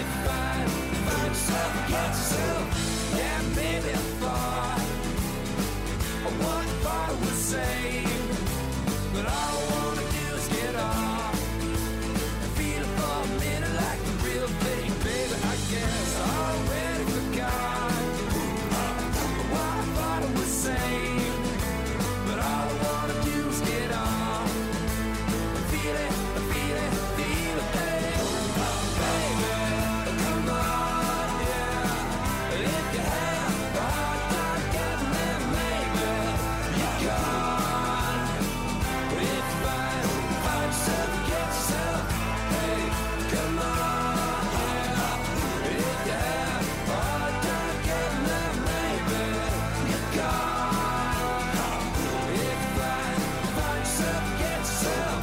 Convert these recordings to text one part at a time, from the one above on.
Find yourself, get yourself. Yeah, baby, I thought what I would say, but all I wanna do is get off and feel it for a minute like the real thing, baby. I guess I already forgot what I thought I would say, but all I wanna do is get off and feel it, feel it, feel it, baby. Come on, yeah. If you have a hard time getting there, maybe you're gone. If you find yourself, get yourself. Hey, come on, yeah. If you have a hard time getting there, maybe you're gone. If you find yourself, get yourself.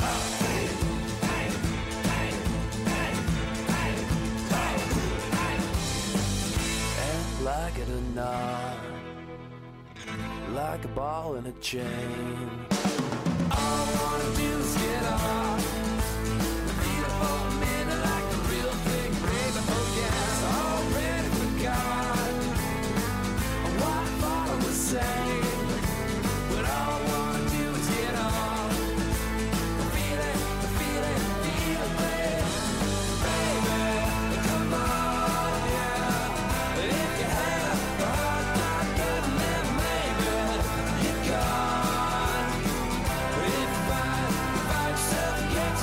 And like it or not, like a ball in a chain, all I wanna do is get off and feel it for a minute like the real thing, baby. Oh yes, I already forgot what I thought I was saying, but all I wanna do is get off and feel it, feel it, feel it, baby. Baby, come on, yeah. If you have a hard time getting there, maybe you're gone. If you find yourself, get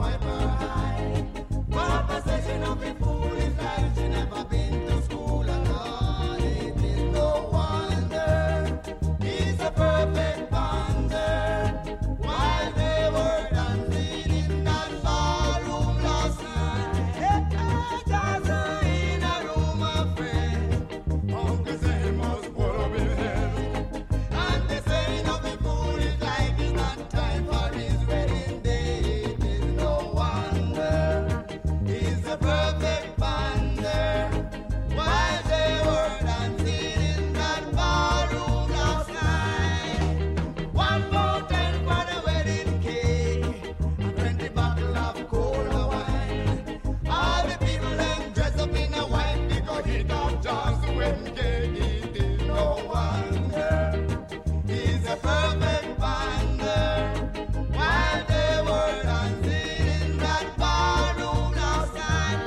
wipe her eye. Papa says she not be foolish like she never been to school at all. It is no wonder he's a perfect bonder. While they were dancing in that ballroom last night, just in a room of friends, Uncle Sam was pull up his head. And they say not be foolish like it's not time for his wedding day. It is no wonder he's a perfect bonder. While they were dancing in that ballroom last night, 1 for 10 for the wedding cake, and 20 bottle of cola wine. All the people them dress up in a white because he got just the wedding cake. It is no wonder he's a perfect bonder. While they were dancing in that ballroom last night,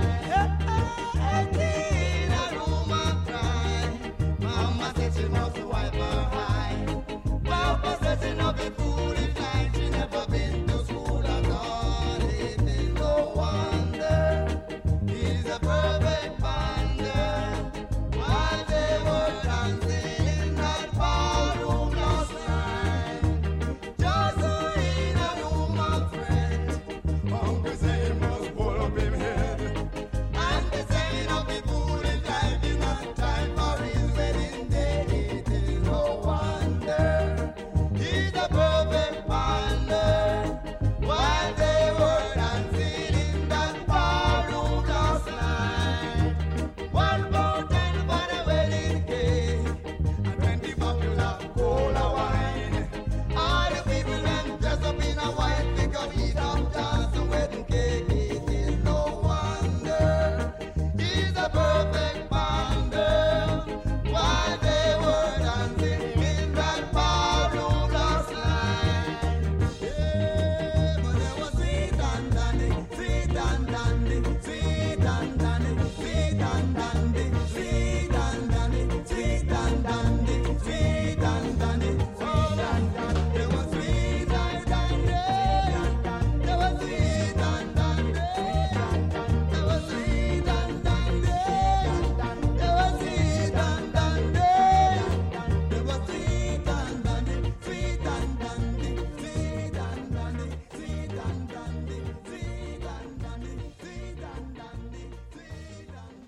in a room of crime. Mama said she must wipe her eye. Papa said she not be foolish like she never been to school at all. It is no wonder he's a perfect bonder. While they were dancing in that ballroom last night, just in a room of friends, Uncle Sam must pull up his head. And they say not be foolish like it's not time for his wedding day. It is no wonder he's a perfect bonder. While they were dancing in that ballroom last night, 1 for 10 for the wedding cake, and 20 bottles of cola wine. All the people them dress up in a white because he don't dance the wedding cake. It is no wonder he's a perfect bonder. While they were dancing in that ballroom last night, yeah, but there was sweet and dandy, sweet and dandy, sweet and dandy, sweet and dandy, sweet and dandy, sweet and dandy, sweet and dandy, sweet and dandy. There was sweet and dandy, there was sweet and dandy, there was sweet and dandy, there was sweet and dandy, there was sweet and dandy, sweet and dandy, sweet and dandy, sweet and dandy, sweet and dandy, sweet and dandy, sweet and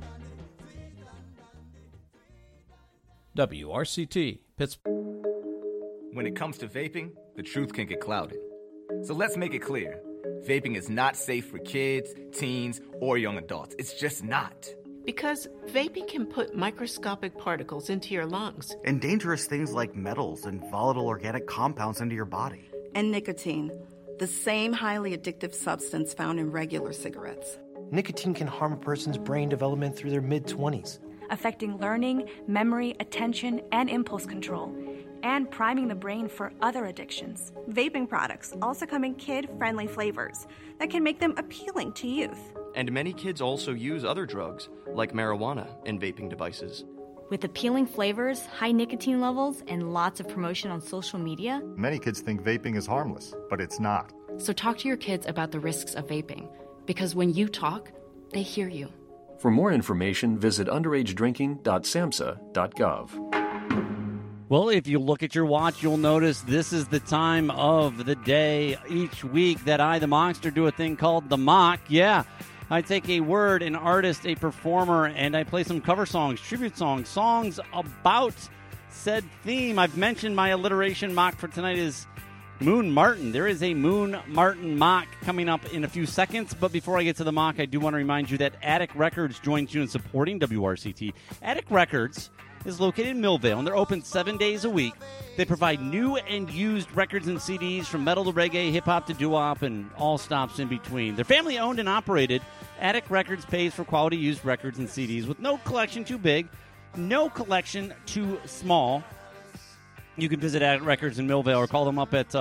dandy. WRCT, Pittsburgh. When it comes to vaping, the truth can get clouded. So let's make it clear. Vaping is not safe for kids, teens, or young adults. It's just not. Because vaping can put microscopic particles into your lungs. And dangerous things like metals and volatile organic compounds into your body. And nicotine, the same highly addictive substance found in regular cigarettes. Nicotine can harm a person's brain development through their mid-20s. Affecting learning, memory, attention, and impulse control, and priming the brain for other addictions. Vaping products also come in kid-friendly flavors that can make them appealing to youth. And many kids also use other drugs, like marijuana, in vaping devices. With appealing flavors, high nicotine levels, and lots of promotion on social media, many kids think vaping is harmless, but it's not. So talk to your kids about the risks of vaping, because when you talk, they hear you. For more information, visit underagedrinking.samhsa.gov. Well, if you look at your watch, you'll notice this is the time of the day each week that I, the Mockster, do a thing called the Mock. Yeah, I take a word, an artist, a performer, and I play some cover songs, tribute songs, songs about said theme. I've mentioned my alliteration mock for tonight is Moon Martin. There is a Moon Martin mock coming up in a few seconds, but before I get to the mock, I do want to remind you that Attic Records joins you in supporting WRCT. Attic Records is located in Millvale, and they're open 7 days a week. They provide new and used records and CDs from metal to reggae, hip-hop to doo-wop, and all stops in between. They're family-owned and operated. Attic Records pays for quality used records and CDs with no collection too big, no collection too small. You can visit Attic Records in Millvale or call them up at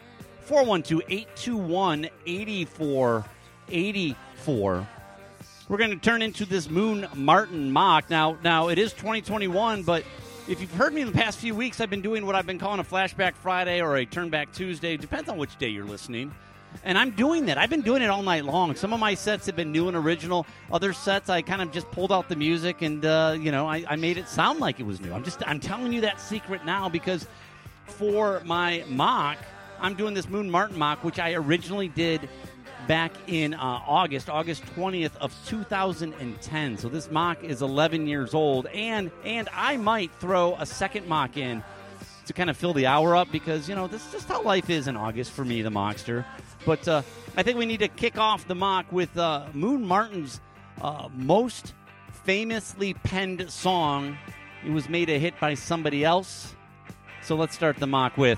412-821-8484. We're going to turn into this Moon Martin mock. Now, it is 2021, but if you've heard me in the past few weeks, I've been doing what I've been calling a Flashback Friday or a Turnback Tuesday. Depends on which day you're listening. And I'm doing that. I've been doing it all night long. Some of my sets have been new and original. Other sets, I kind of just pulled out the music and, I made it sound like it was new. I'm telling you that secret now because for my mock, I'm doing this Moon Martin mock, which I originally did back in August 20th of 2010. So this mock is 11 years old. And I might throw a second mock in to kind of fill the hour up because, this is just how life is in August for me, the Mockster. But I think we need to kick off the mock with Moon Martin's most famously penned song. It was made a hit by somebody else. So let's start the mock with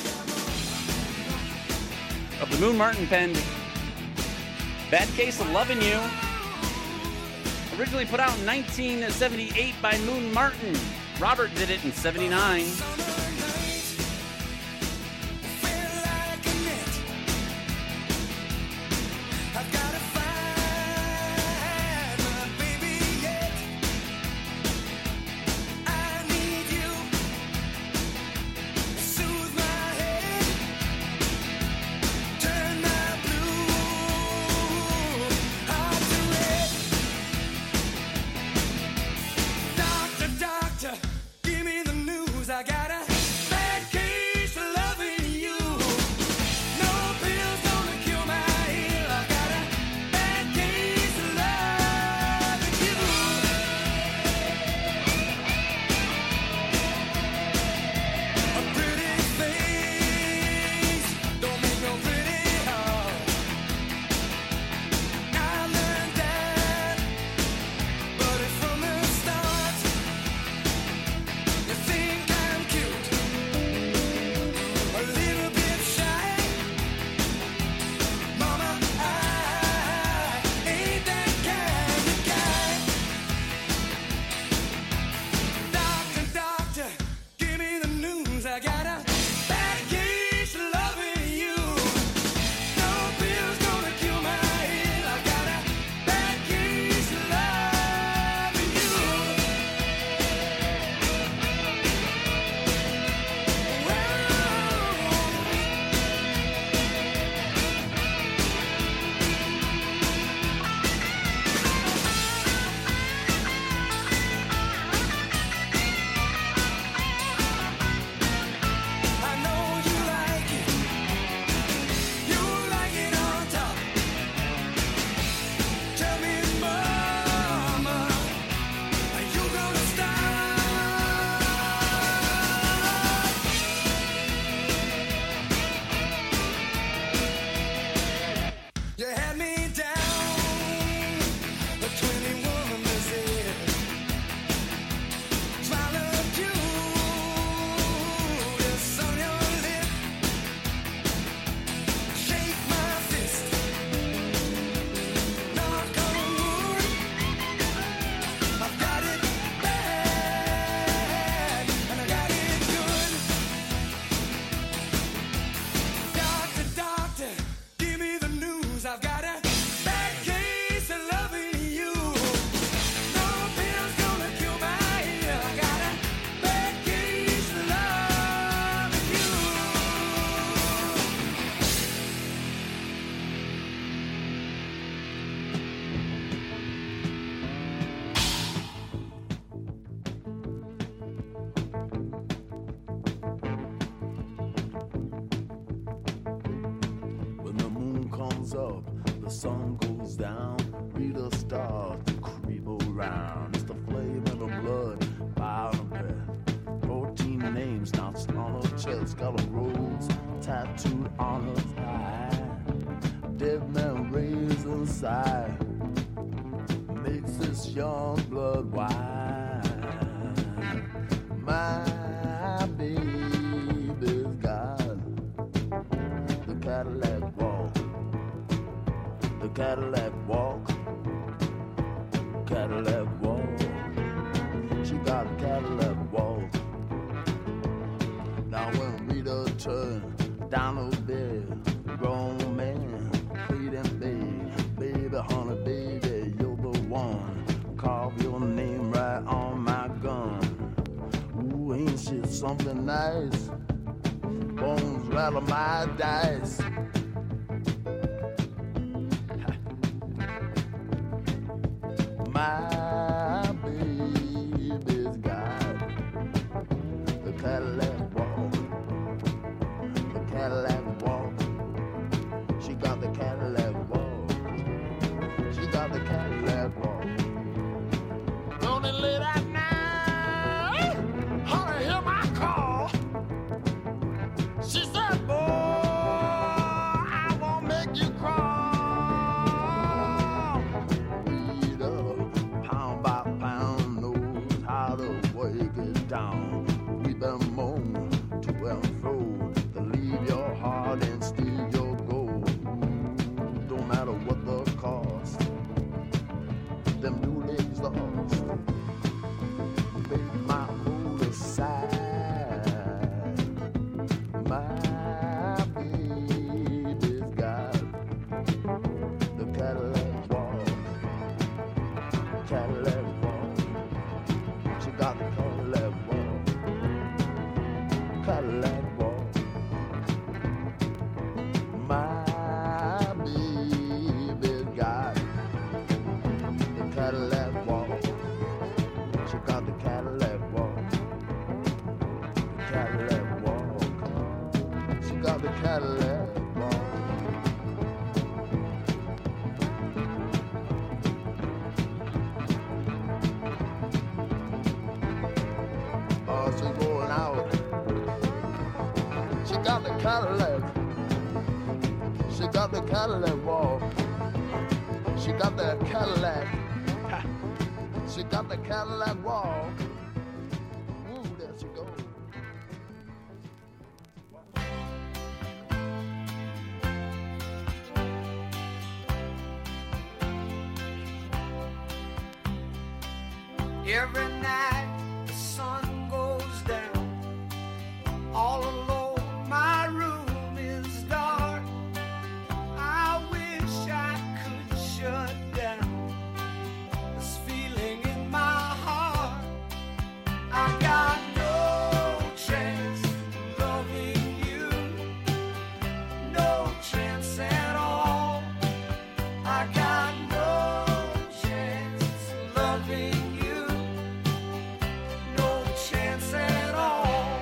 of the Moon Martin penned Bad Case of Lovin' You. Originally put out in 1978 by Moon Martin. Robert did it in 79. Up, the sun goes down, Rita starts to creep around. It's the flame in her blood, fire in her breath. 14 names notched on her chest, got a rose tattooed on her thigh. Dead man raised inside, makes this young blood wine. My baby's got the Cadillac walk. The Cadillac walk, Cadillac walk. She got a Cadillac walk. Now when Rita turned down her bed, grown man pleading, baby, honey, baby, you're the one. Carve your name right on my gun. Ooh, ain't she something nice? Bones rattle my dice. My baby's got the Cadillac walk. The Cadillac walk. She got the Cadillac walk. She got the Cadillac walk. Gonna late at night, honey, hear my call. She said, boy, I won't make you crawl. Beat up, pound by pound, knows how to work it down. We been moan to and fro to leave your heart and steal your gold. Don't matter what the cost, them new legs lost. Make my motor side. My baby's got the Cadillac walk. Cadillac walk. She got the Cadillac walk. Cadillac walk. My baby's got the Cadillac walk. She got the Cadillac walk. The Cadillac walk. She got the Cadillac walk. Oh, she's going out. She got the Cadillac. She got the Cadillac walk. She got the Cadillac. She got the Cadillac walk. Ooh, there she goes. Every night the sun goes down. All alone, my room is dark. I wish I could shut down this feeling in my heart. I got no chance of loving you, no chance at all. I got no chance of loving you, no chance at all.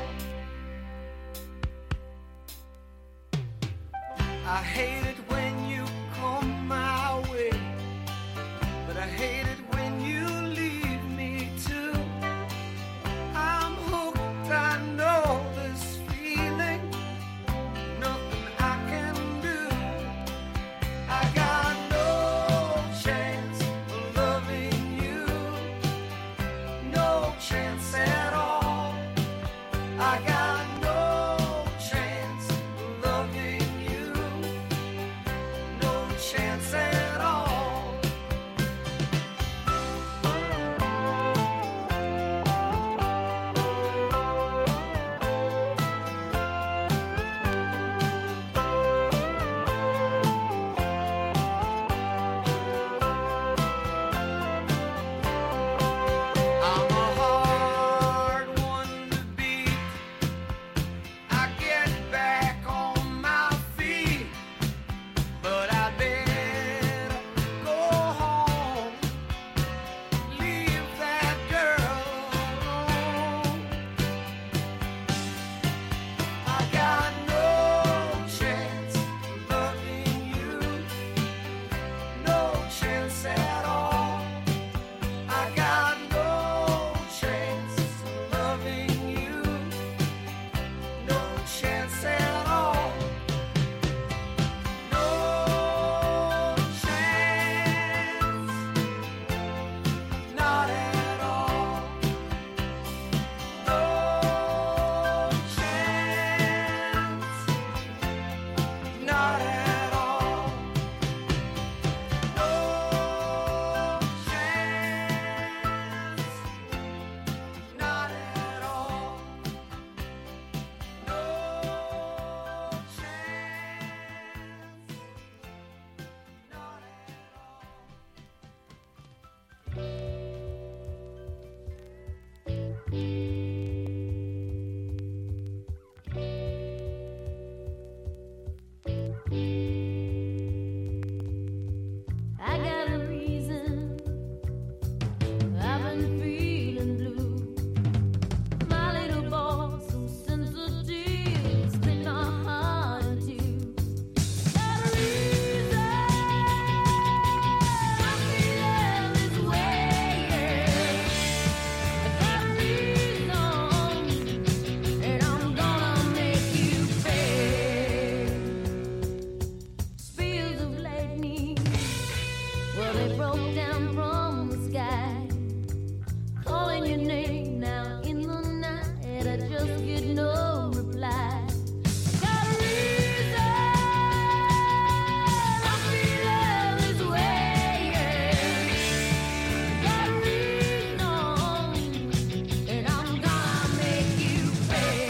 I hate it when you come my way, but I hate it when you leave me too. I'm hooked, I know this feeling, nothing I can do. I got no chance of loving you, no chance at all. I got no chance of loving you, no chance at all. I'm a hard one to beat. I get back on my feet, but I better go home, leave that girl alone. I got no chance of loving you, no chance at all. I got no chance of loving you, no chance at all. No chance, not at all. No chance, not at all. No chance, not at all. No chance, not at all. I got a reason broke down from the sky, calling your name now in the night. I just get no reply. Got a reason I feel this way. Got a reason, and I'm gonna make you pay.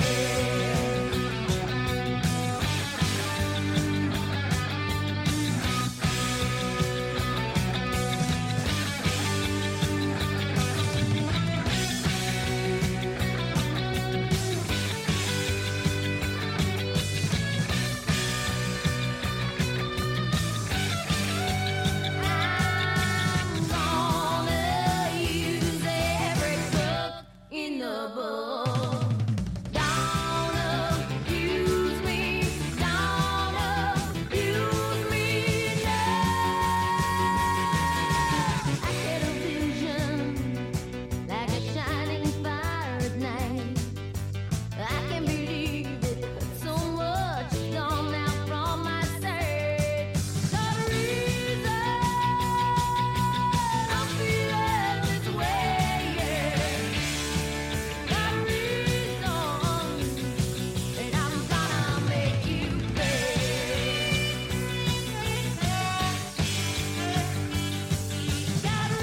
In the book, don't abuse me, don't abuse me now. I get a vision like a shining fire at night. I can't believe it, so much gone out from my sight. Got a reason I feel this way. Got a reason, and I'm gonna make you pay. Got a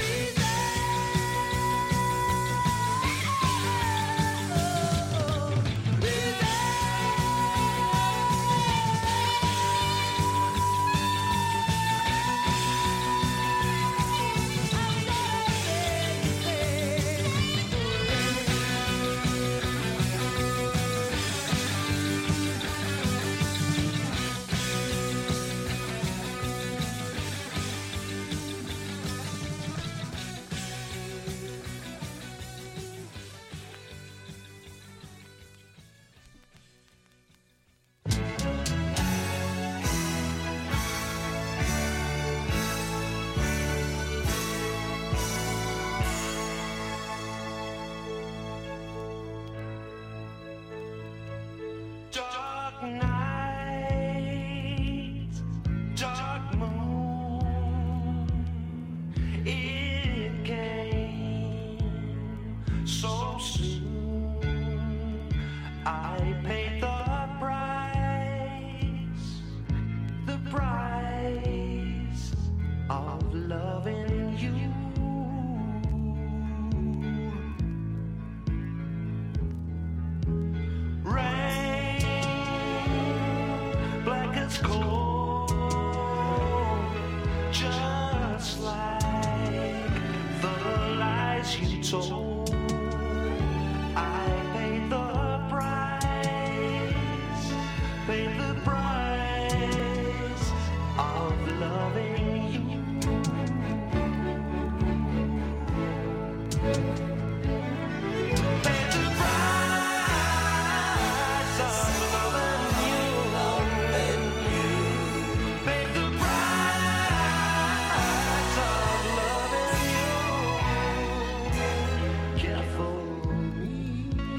Dark night, dark moon, it came so soon. I paid the price of loving you. Black as coal, just like the lies you told. I paid the price of loving you. Paid the price of loving you. Paid the price of loving you. Care for me.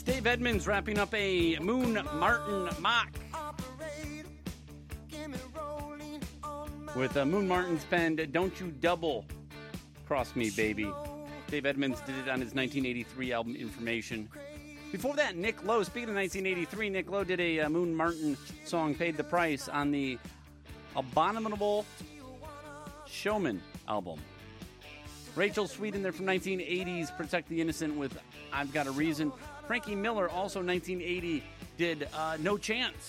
Dave Edmunds wrapping up a Moon Martin mock with Moon Martin's penned Don't You Double Cross Me, Baby. Dave Edmunds did it on his 1983 album Information. Before that, Nick Lowe, speaking of 1983, Nick Lowe did a Moon Martin song, Paid the Price, on the Abominable Showman album. Rachel Sweet in there from 1980's Protect the Innocent with I've Got a Reason. Frankie Miller, also 1980, did No Chance.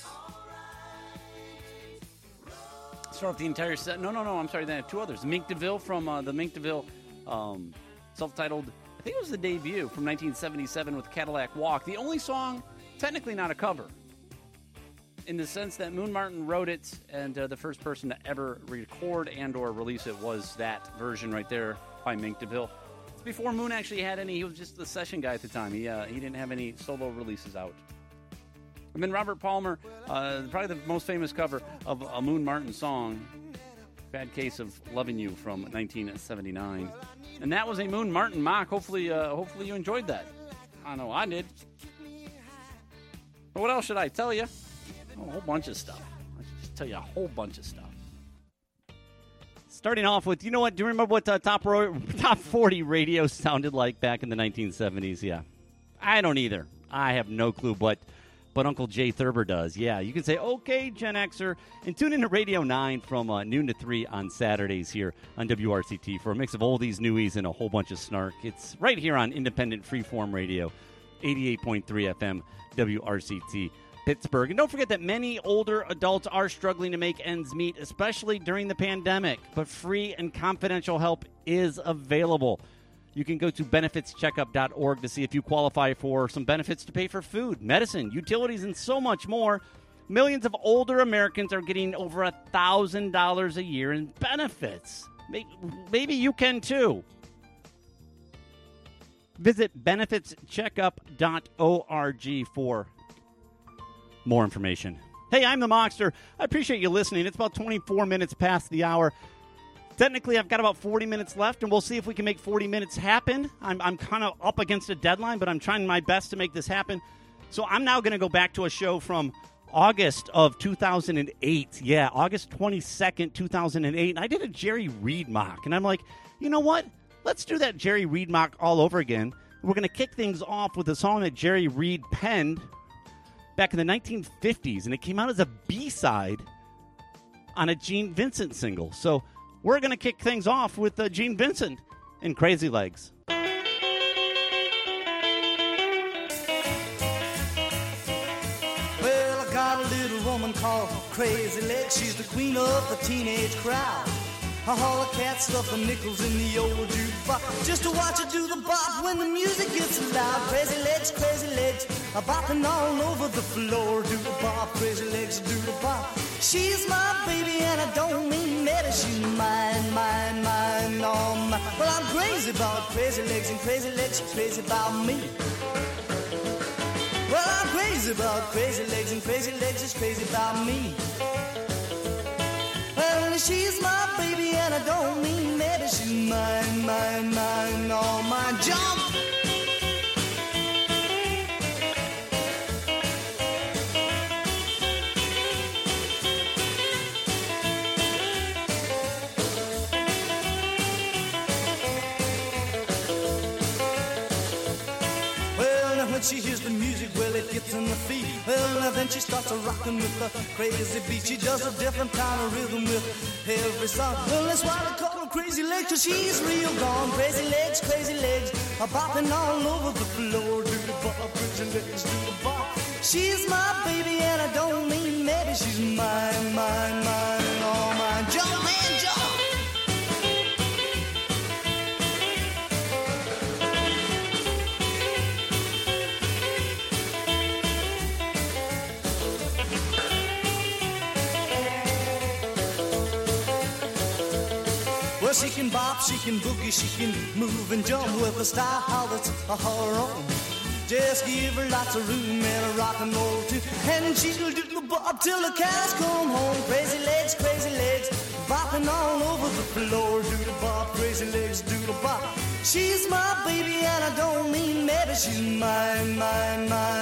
Start off the entire set. No, I'm sorry, they have two others. Mink DeVille from the Mink DeVille self-titled, I think it was the debut from 1977 with Cadillac Walk. The only song, technically not a cover, in the sense that Moon Martin wrote it, and the first person to ever record and or release it was that version right there by Mink DeVille. It's before Moon actually had any. He was just the session guy at the time. He didn't have any solo releases out. And then Robert Palmer, probably the most famous cover of a Moon Martin song, Bad Case of Loving You from 1979. And that was a Moon Martin mock. Hopefully you enjoyed that. I know I did. But what else should I tell you? A whole bunch of stuff. I should just tell you a whole bunch of stuff. Starting off with, you know what? Do you remember what top 40 radio sounded like back in the 1970s? Yeah. I don't either. I have no clue, but Uncle Jay Thurber does. Yeah, you can say, okay, Gen Xer, and tune in to Radio 9 from noon to 3 on Saturdays here on WRCT for a mix of oldies, newies, and a whole bunch of snark. It's right here on Independent Freeform Radio, 88.3 FM, WRCT. Pittsburgh. And don't forget that many older adults are struggling to make ends meet, especially during the pandemic. But free and confidential help is available. You can go to benefitscheckup.org to see if you qualify for some benefits to pay for food, medicine, utilities, and so much more. Millions of older Americans are getting over $1,000 a year in benefits. Maybe you can too. Visit benefitscheckup.org for more information. Hey, I'm the Mockster. I appreciate you listening. It's about 24 minutes past the hour. Technically, I've got about 40 minutes left, and we'll see if we can make 40 minutes happen. I'm kind of up against a deadline, but I'm trying my best to make this happen. So I'm now going to go back to a show from August of 2008. Yeah, August 22nd, 2008. And I did a Jerry Reed mock, and I'm like, you know what? Let's do that Jerry Reed mock all over again. We're going to kick things off with a song that Jerry Reed penned back in the 1950s, and it came out as a B-side on a Gene Vincent single. So we're going to kick things off with Gene Vincent and Crazy Legs. Well, I got a little woman called Crazy Legs. She's the queen of the teenage crowd. I haul a cat, stuff the nickels in the old jukebox just to watch her do the bop when the music gets loud. Crazy legs, a bopping all over the floor. Do the bop, crazy legs, do the bop. She's my baby and I don't mean maybe she's mine, oh mine. Well, I'm crazy about crazy legs and crazy legs, she's crazy about me. Well, I'm crazy about crazy legs and crazy legs, she's crazy about me. Well, she's my baby and I don't mean maybe she's mine, oh mine. Jump! When she hears the music, well, it gets in the feet. Well, now then she starts rocking with the crazy beat. She does a different kind of rhythm with every song. Well, that's why they call her Crazy Legs, 'cause she's real gone. Crazy legs, a bopping all over the floor. Do the bop, crazy legs, do the bop. She's my baby and I don't mean maybe she's mine, oh mine. Jump, man, jump! Well, she can bop, she can boogie, she can move and jump with a style that's her own. Just give her lots of room and a rock and roll too, and she'll do the bop till the cows come home. Crazy legs, bopping all over the floor. Do the bop, crazy legs, do the bop. She's my baby and I don't mean maybe she's mine,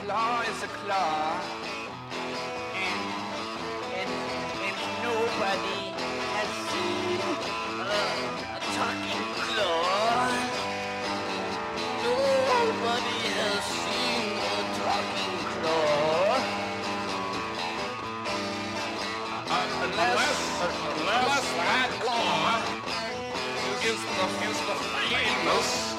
claw is a claw, and nobody has seen a talking claw. Nobody has seen a talking claw. Unless that claw is the famous.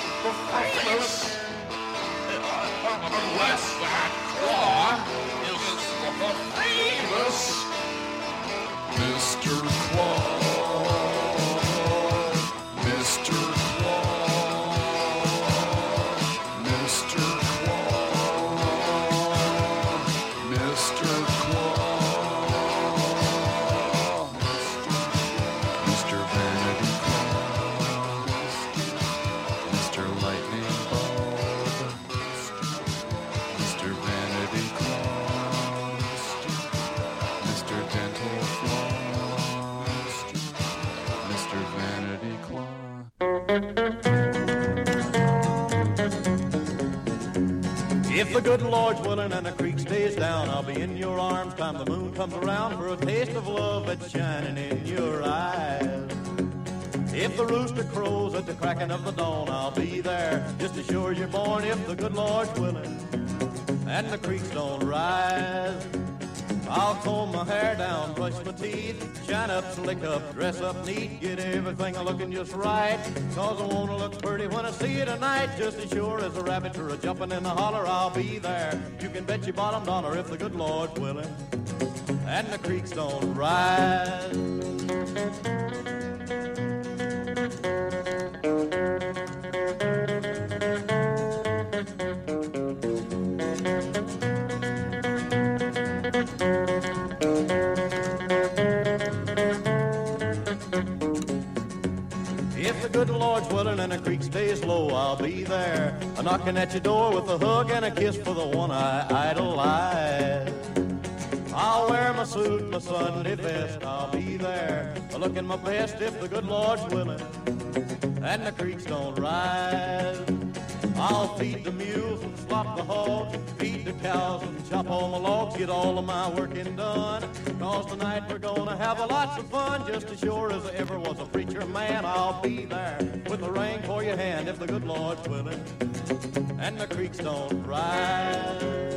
Unless that claw is the famous Mr. Claw. Mr. Claw. Mr. Claw. Mr. Claw. Mr. Vanity Claw. Mr. Lightning Bulb. Mr. Vanity Claw. Mr. Dental Floss. Mr. Vanity Claw. If the good Lord's willing and the creek stays down, I'll be in your arms time the moon comes around for a taste of love that's shining in your eyes. If the rooster crows at the cracking of the dawn, I'll be there just as sure you're born if the good Lord's willing and the creeks don't rise. I'll comb my hair down, brush my teeth, shine up, slick up, dress up neat, get everything looking just right. Cause I wanna look pretty when I see you tonight. Just as sure as a rabbit or a jumping in the holler, I'll be there. You can bet your bottom dollar if the good Lord's willing and the creeks don't rise. If the good Lord's willing and the creek stays low, I'll be there, a-knocking at your door with a hug and a kiss for the one I idolize. I'll wear my suit, my Sunday best, I'll be there, a-looking my best if the good Lord's willing and the creeks don't rise. I'll feed the mules and slop the hogs, feed the cows and chop all the logs, get all of my working done. Cause tonight we're gonna have a lots of fun, just as sure as there ever was a preacher man. I'll be there with a ring for your hand if the good Lord's willing and the creeks don't rise.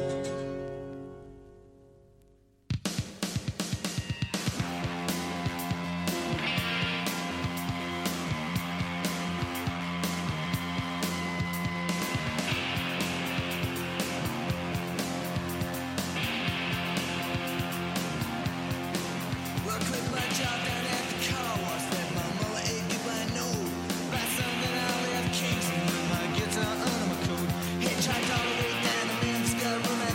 Hitchhiked all the way down to Memphis, got a room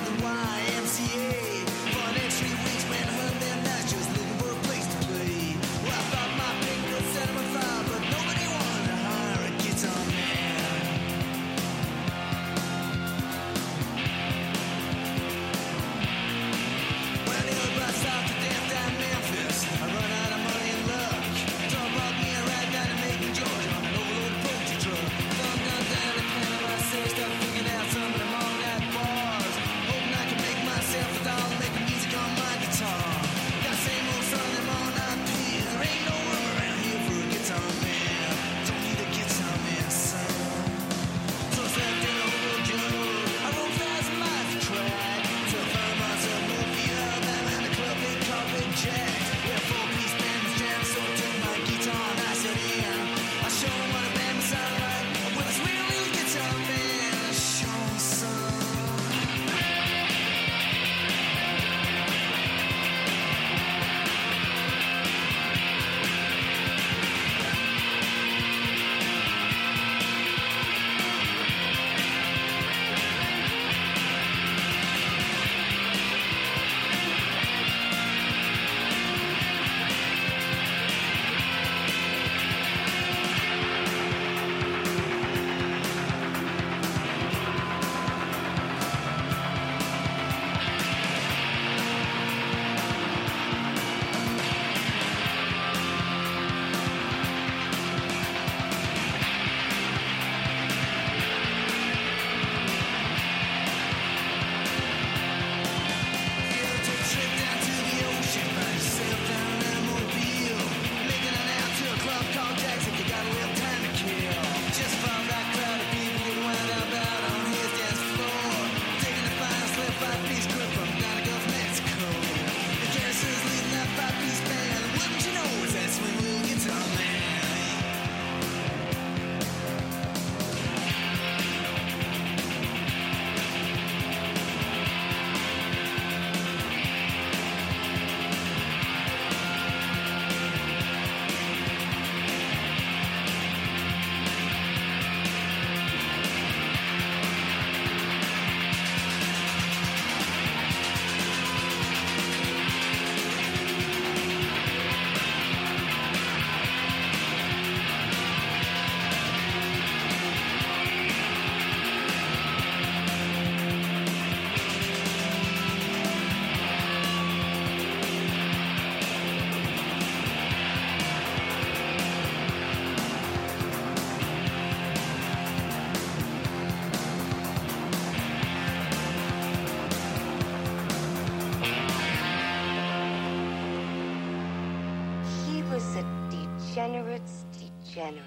Degenerates degenerate.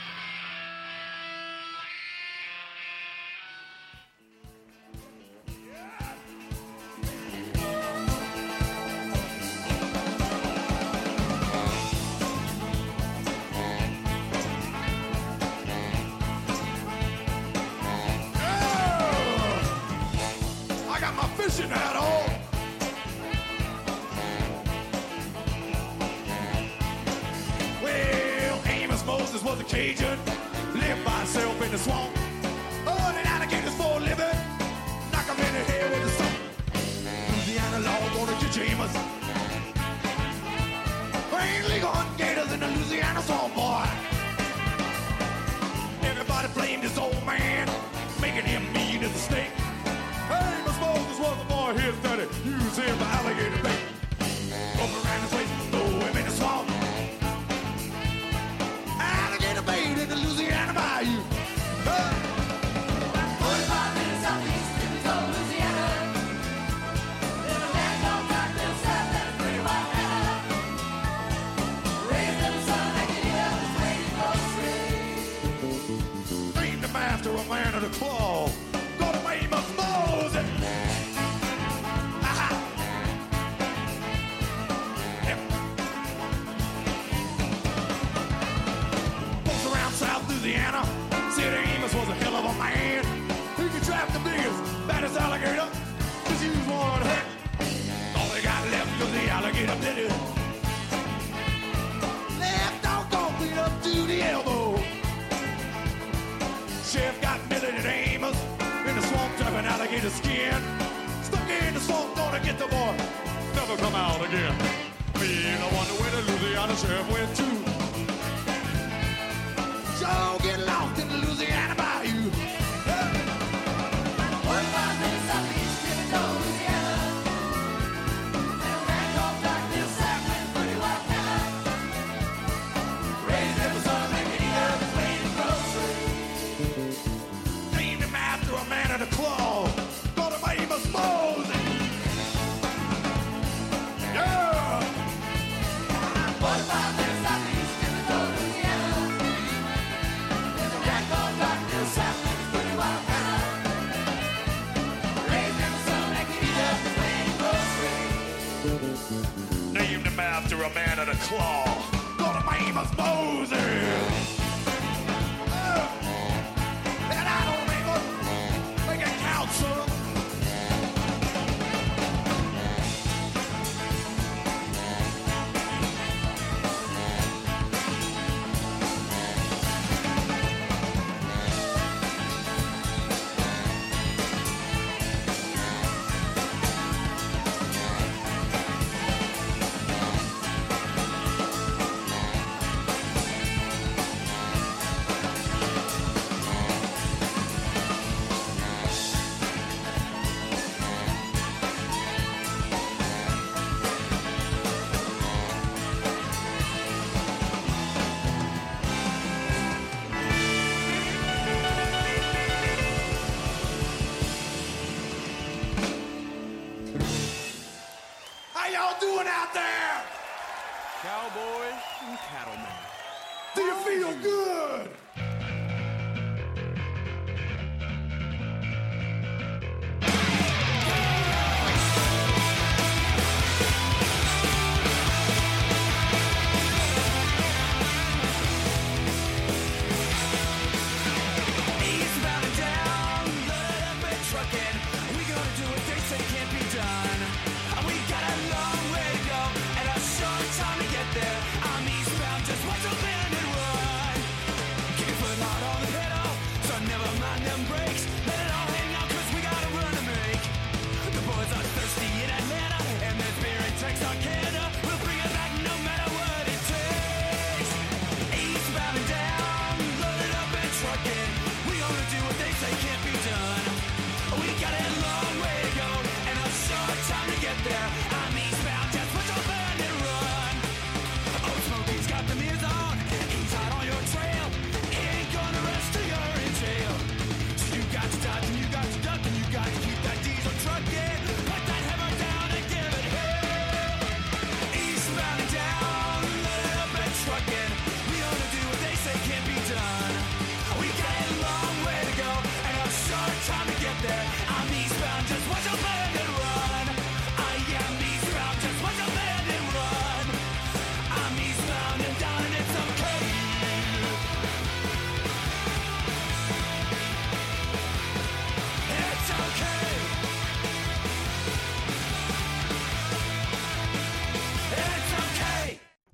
I got my fishing hat on. Well, Amos Moses was a Cajun, lived by himself in the swamp. Hunting alligators for a living, knock him in the head with a stump. Louisiana law gonna get you, Amos. Ain't legal hunting gators in the Louisiana swamp, boy. Everybody blamed this old man, making him mean as a snake. Amos Moses was a boy, his daddy used him for alligator bait. Up around his waist, throw him in the swamp. Alligator bait in the Louisiana bayou. Hey. 45 minutes southeast in Louisiana. In a land called Rockville South, that's a pretty wild town. Raised in the sun, I can eat up his weight groceries. Named him after a man of the claw. Got him Amos Moses. Folks around South Louisiana said Amos was a hell of a man. He could trap the biggest, baddest alligator. Just use one hand. All they got left was the alligator did it. Left doggone beat up to the elbow. Chef got Millie and Amos in the swamp trapping alligator skin. Stuck in the swamp, gonna get the boy. Never come out again. Me, I wonder where the Louisiana sheriff went to. Joe get lost in the Louisiana bayou. 45 minutes southeast in Louisiana. In a land called Rockville South, that's a pretty wild town. Raised in the sun, I can eat up his weight groceries. Named him after a man of the claw. Got him Amos Moses. Yeah! 45 minutes southeast in Louisiana. In a land called Rockville South, that's a pretty wild town. Raised in the sun, I can eat up his weight groceries. Named him after a man of the claw. Got him Amos Moses. And I don't Amos. Make it count, son. How y'all doing out there? Cowboys and cattlemen. Do you feel good? Eastbound and down, load up and trucking. We gonna do what they say can't be done. We got a long way to go and a short time to get there. I'm eastbound, just watch a bandit run.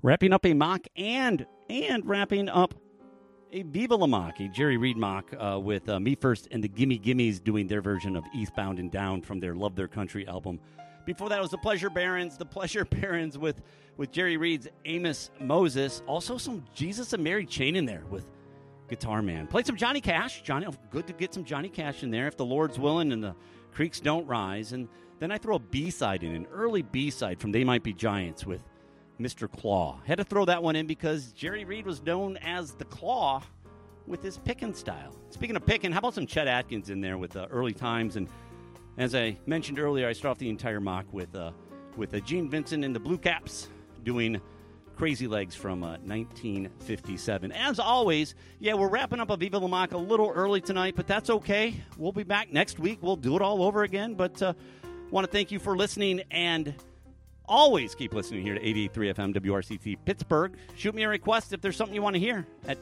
Wrapping up a mock and wrapping up a Viva La Mock, a Jerry Reed mock with Me First and the Gimme Gimmes doing their version of Eastbound and Down from their Love Their Country album. Before that was the Pleasure Barons with Jerry Reed's Amos Moses. Also some Jesus and Mary Chain in there with Guitar Man. Played some Johnny Cash. Good to get some Johnny Cash in there if the Lord's willing and the creeks don't rise. And then I throw a B-side in, an early B-side from They Might Be Giants with Mr. Claw. Had to throw that one in because Jerry Reed was known as the Claw with his picking style. Speaking of picking, how about some Chet Atkins in there with Early Times? And as I mentioned earlier, I start off the entire mock with Gene Vincent and the Blue Caps doing Crazy Legs from 1957. As always, we're wrapping up a Viva La Mock a little early tonight, but that's okay. We'll be back next week. We'll do it all over again, but want to thank you for listening, and always keep listening here to 88.3 FM WRCT Pittsburgh. Shoot me a request if there's something you want to hear at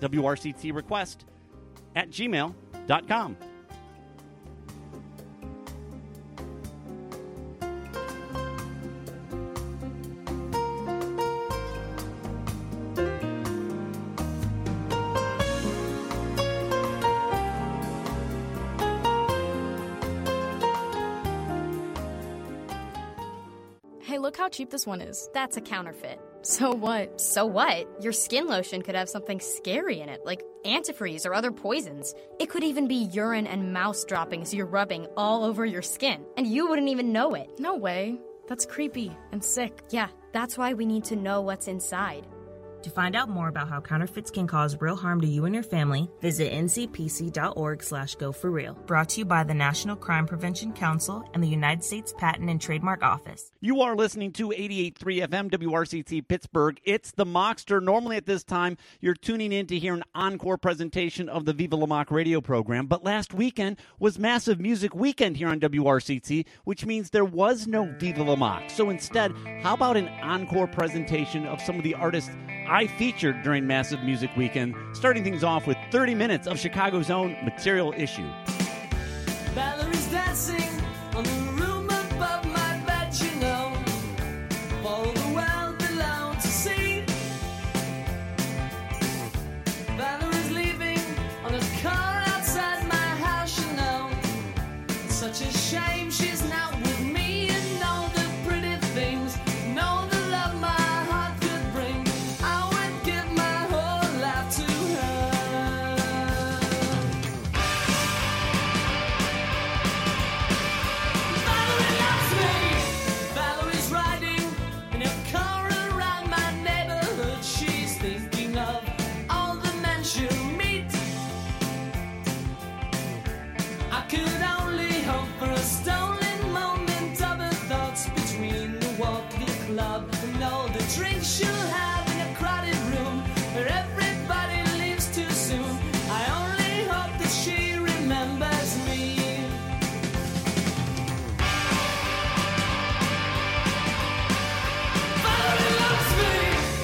WRCTrequest@gmail.com. Hey, look how cheap this one is. That's a counterfeit. So what? So what? Your skin lotion could have something scary in it, like antifreeze or other poisons. It could even be urine and mouse droppings you're rubbing all over your skin, and you wouldn't even know it. No way. That's creepy and sick. Yeah, that's why we need to know what's inside. To find out more about how counterfeits can cause real harm to you and your family, visit ncpc.org/goforreal. Brought to you by the National Crime Prevention Council and the United States Patent and Trademark Office. You are listening to 88.3 FM WRCT Pittsburgh. It's the Mockster. Normally at this time, you're tuning in to hear an encore presentation of the Viva La Mock radio program. But last weekend was Massive Music Weekend here on WRCT, which means there was no Viva La Mock. So instead, how about an encore presentation of some of the artists I featured during Massive Music Weekend, starting things off with 30 minutes of Chicago's own Material Issue. Valerie's dancing on the room above my bed, you know. Follow the world below to see. Valerie's leaving on a car outside my house, you know. It's such a shame she's not with me and all the pretty things, and all the love my heart could bring. I would give my whole life to her. Valerie loves me. Valerie's riding in a car around my neighborhood. She's thinking of all the men she'll meet. I could only hope for a stolen moment of her thoughts between the walk, the club, and all the drinks she'll have in a crowded room where everybody leaves too soon. I only hope that she remembers me. Valerie loves me.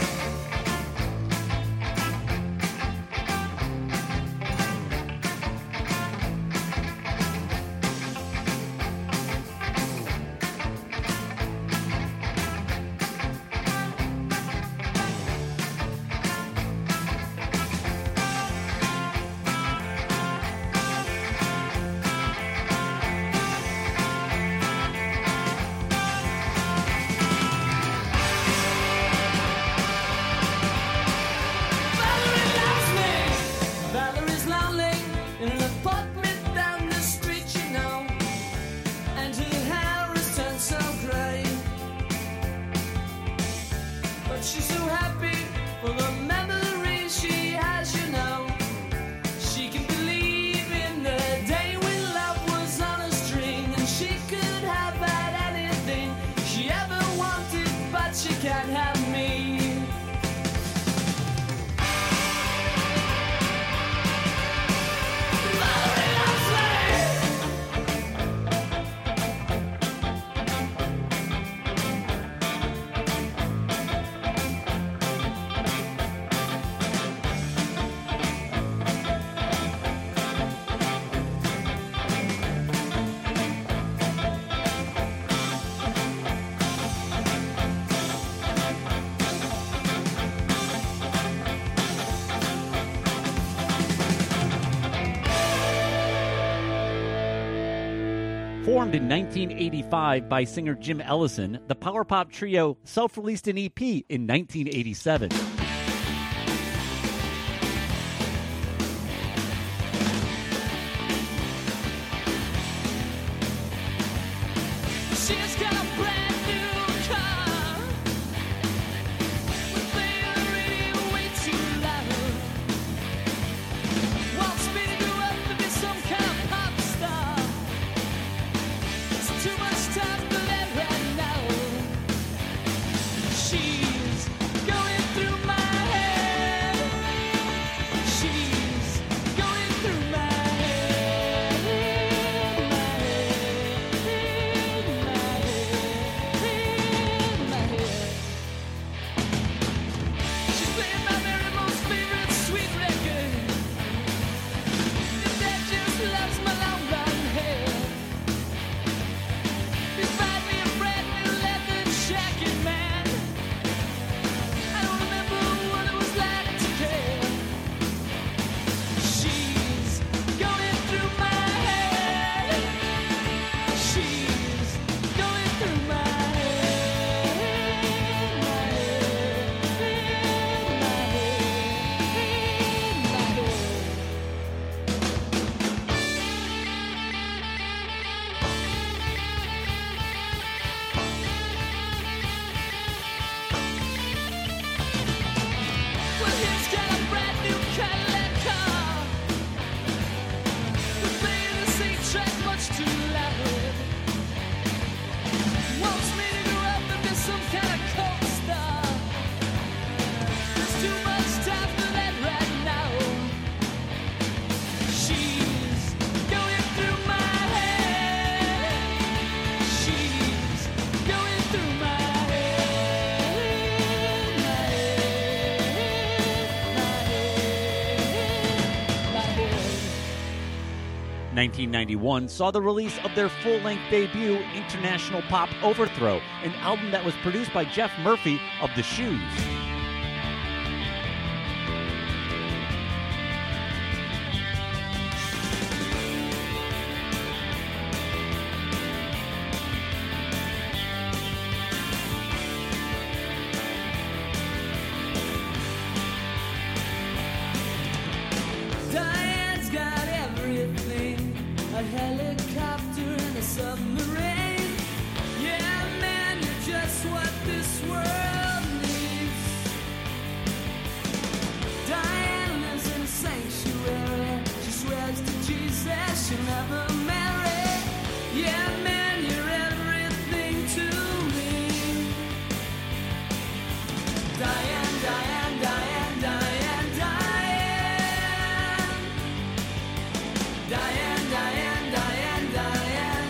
Valerie loves me. Valerie's lonely in an apartment down the street, you know, and her hair is turned so grey. But she's so happy for the memories she has, you know. She can believe in the day when love was on a string, and she could have had anything she ever wanted, but she can't have me. Valerie loves me. Formed in 1985 by singer Jim Ellison, the power pop trio self-released an EP in 1987. She's got a brand new car. We play the radio way too loud. Wants me to grow up to be some kind of pop star. It's too much time to let right now. She's going through my head. She's going through my head. She's playing my very most favorite sweet record. Your dad just loves my long blonde hair. He's buying me a brand new leather jacket, man. I don't remember what it was like to care. She's going through my head. She's going through my Well, he's got a brand new Cadillac car. We're playing the same track much too loud. Wants me to grow up and be some kind of cult star. There's too much time for that right now. She's going through my head. She's going through my head. 1991 saw the release of their full-length debut, International Pop Overthrow, an album that was produced by Jeff Murphy of The Shoes. Diane's got everything, a helicopter and a submarine. Yeah, man, you're just what this world needs. Diane lives in a sanctuary. She swears to Jesus she'll never marry. Yeah, man, you're everything to me. Diane, Diane, Diane, Diane, Diane. Diane, Diane, Diane, Diane,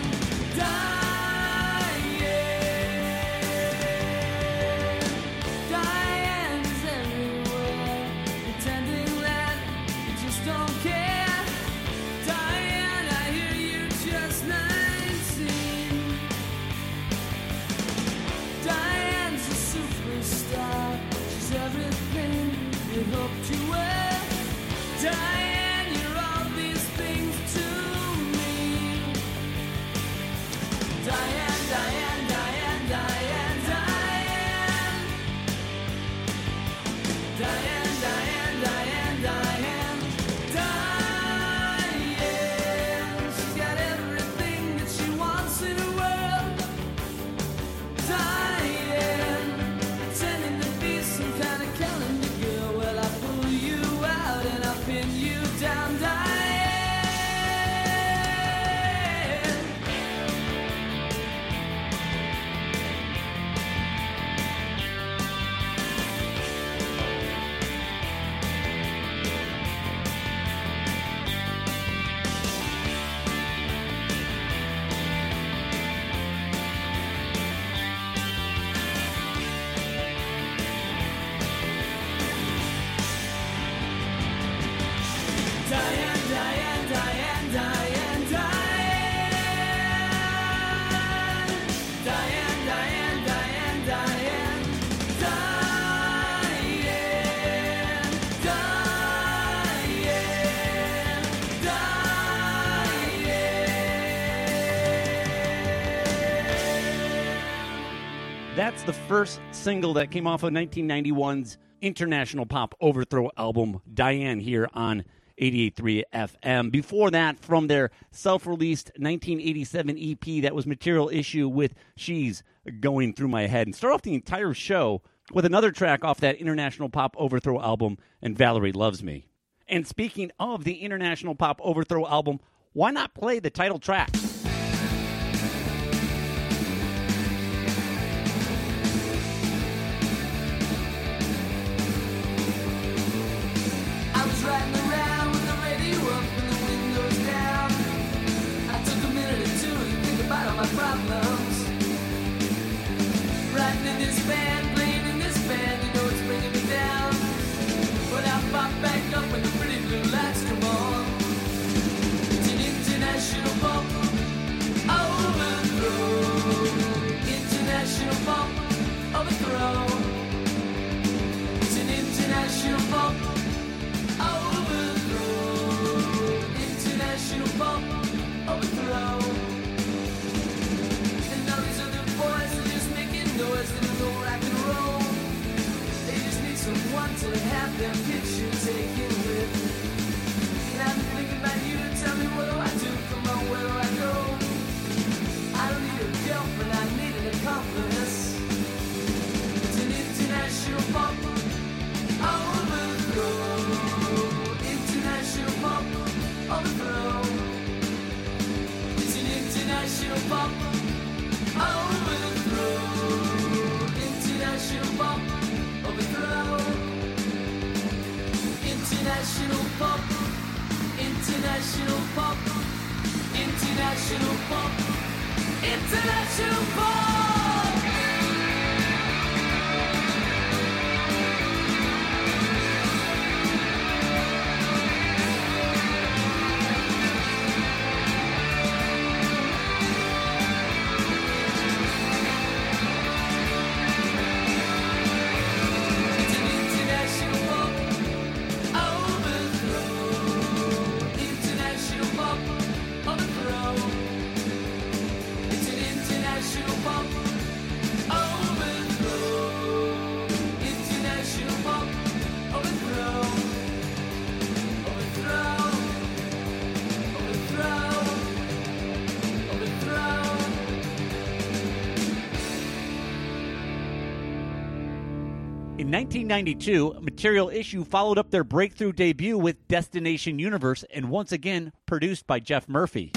Diane. Diane's everywhere, pretending that you just don't care. Diane, I hear you just 19. Diane's a superstar. She's everything you hoped you were. Diane, you're all these things to me. Diane, Diane, Diane, Diane, Diane. Diane, Diane, Diane, Diane, Diane. That's the first single that came off of 1991's International Pop Overthrow album, Diane, here on 88.3 FM. Before that, from their self-released 1987 EP, that was Material Issue with She's Going Through My Head. And start off the entire show with another track off that International Pop Overthrow album, And Valerie Loves Me. And speaking of the International Pop Overthrow album, why not play the title track? I was riding around with the radio up and the windows down. I took a minute or two to think about all my problems. Riding in this van, playing in this band, you know it's bringing me down. But I pop back up when the pretty blue lights come on. It's an international pop overthrow. International pop overthrow. It's an international pop overthrow. International pop overthrow. And all these other boys are just making noise and no rock and roll. They just need someone to have their picture taken with. And I'm thinking about you to tell me what do I do? Come on, where do I go? I don't need a girlfriend, I need an accomplice. It's an international pop overthrow. International pop overthrow. It's an international pop overthrow. International pop overthrow. International pop. International pop. International pop. International pop. In 1992, Material Issue followed up their breakthrough debut with Destination Universe, and once again produced by Jeff Murphy.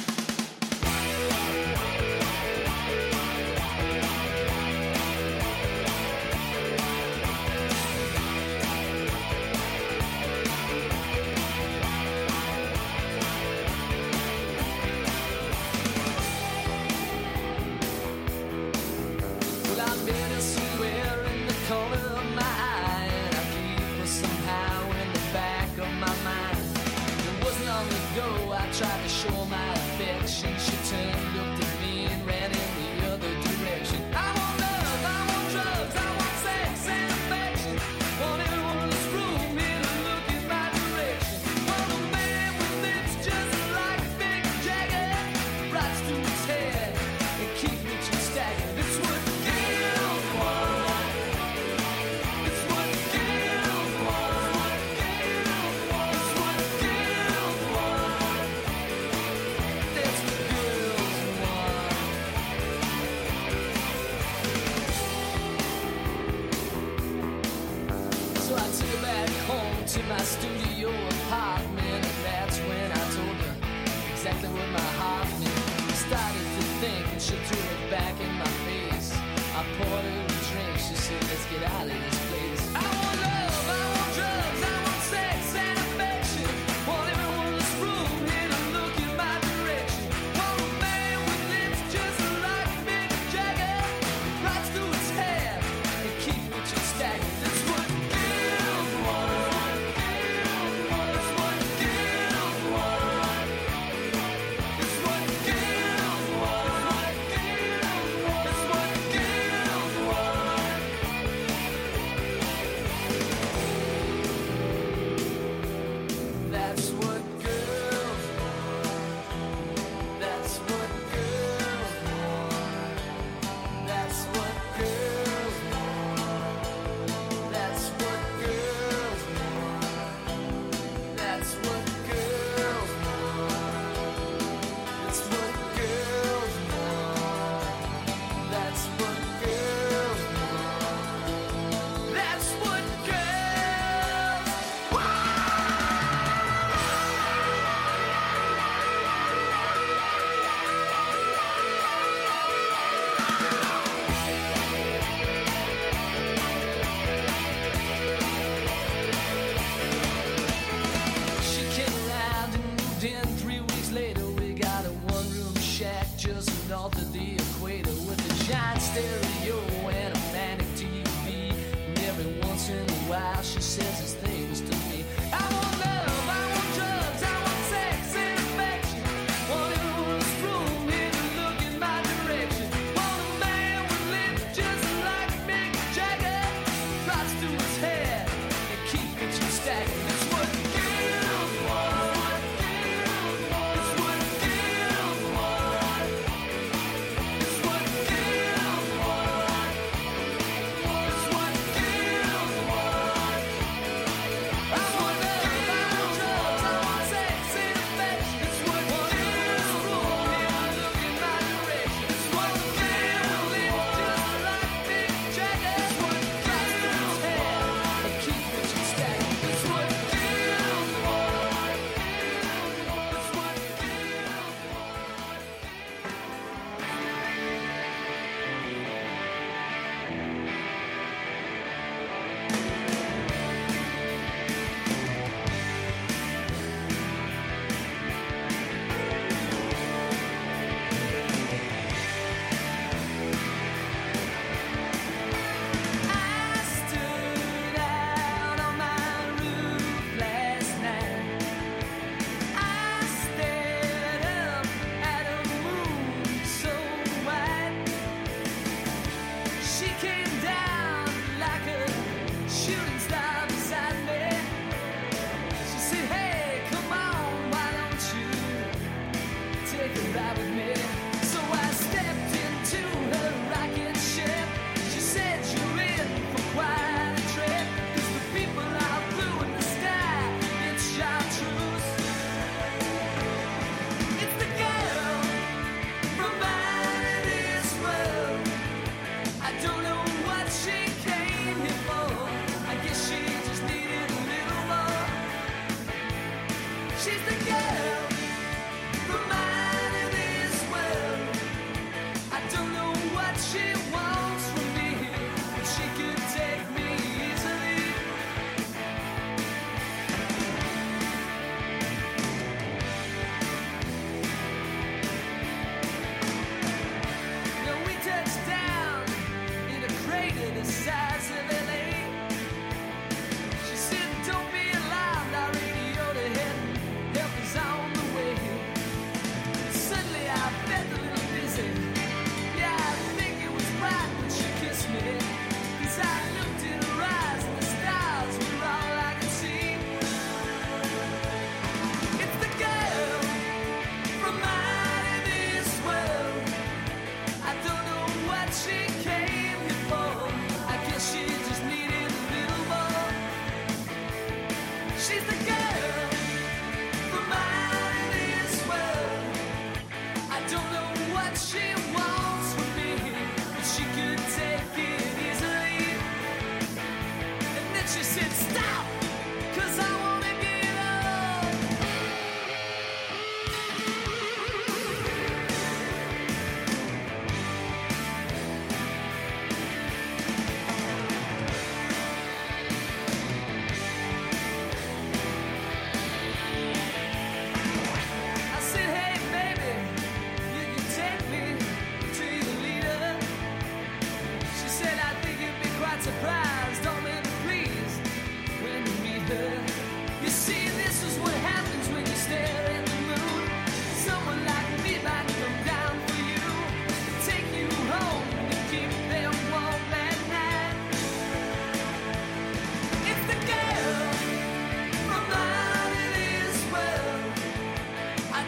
Well, I've been somewhere in the corner of my eye, and I keep her somehow in the back of my mind. It wasn't long ago I tried to show my affection. She turned up to me and ran in the other direction. I want love, I want drugs, I want sex and affection. Want everyone to screw me to look in my direction. Want a man with lips just like Mick Jagger, right to his head and keep me just staggered. It's what girls want. It's what girls want. It's what girls want.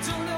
Till